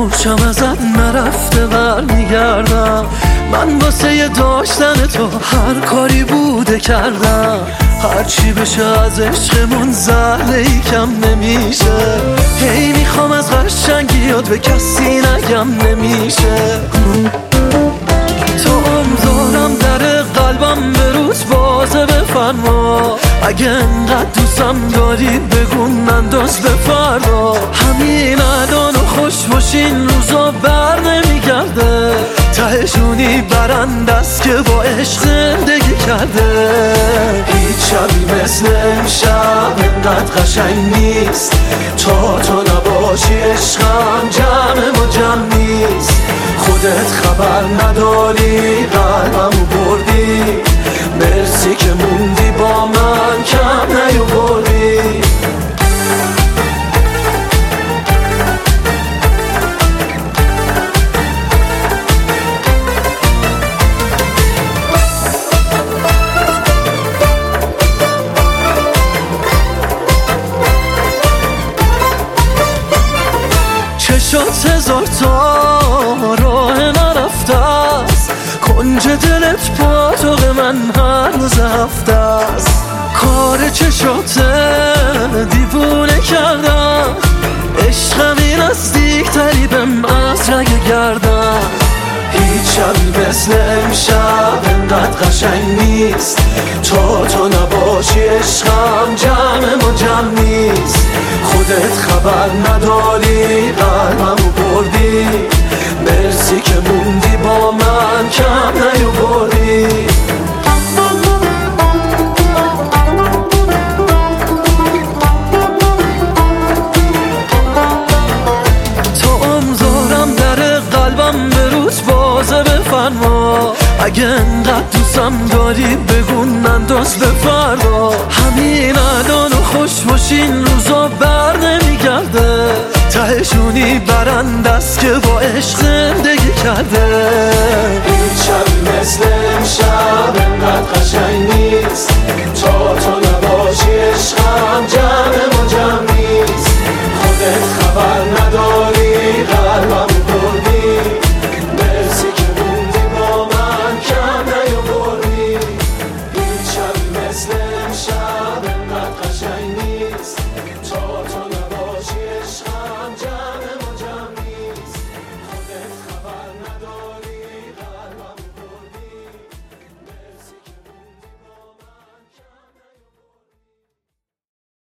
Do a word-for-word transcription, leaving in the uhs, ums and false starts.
فراموشم ازت نرفته برمیگردم. من واسه داشتن تو هر کاری بوده کردم. هرچی بشه از عشقمون زهره ای کم نمیشه. هی میخوام از قشنگیات به کسی نگم نمیشه. تو امزارم در قلبم به روز بازه بفرما. اگه انقدر دوستم داری بگو ننداز به فردا. همین الان و خوش باشین روزا بر نمیگرده. تهشونی برند است که با عشق زندگی کرده. هیچ شبی مثل امشب انقدر قشنگ نیست. تا تو نباشی عشقم جمع ما جمع نیست. خودت خبر نداری قلبمو بردی. مرسی که موندی با من کم نیاوردی. چشات هزار تا راه نرفته است. کنج دلت پاتوق من هر روز هفته است. کار چشات دیوونه کردم. عشقم این نزدیک تری بهم از رگ گردم. هیچ شبی مثل امشب انقدر قشنگ نیست. تا تو نباشی عشقم جمع ما جمع نیست. خودت خبر نداری قلبمو بردی. مرسی که موندی با من کم نیاوردی. تو امزارم در قلبم به روز بازه بفرما. اگه انقدر دوستم داری بگو ننداز به فردا. همین الان و خوش باشین روزا بر نمیگرده. تهشونی برند است که با عشق زندگی کرده.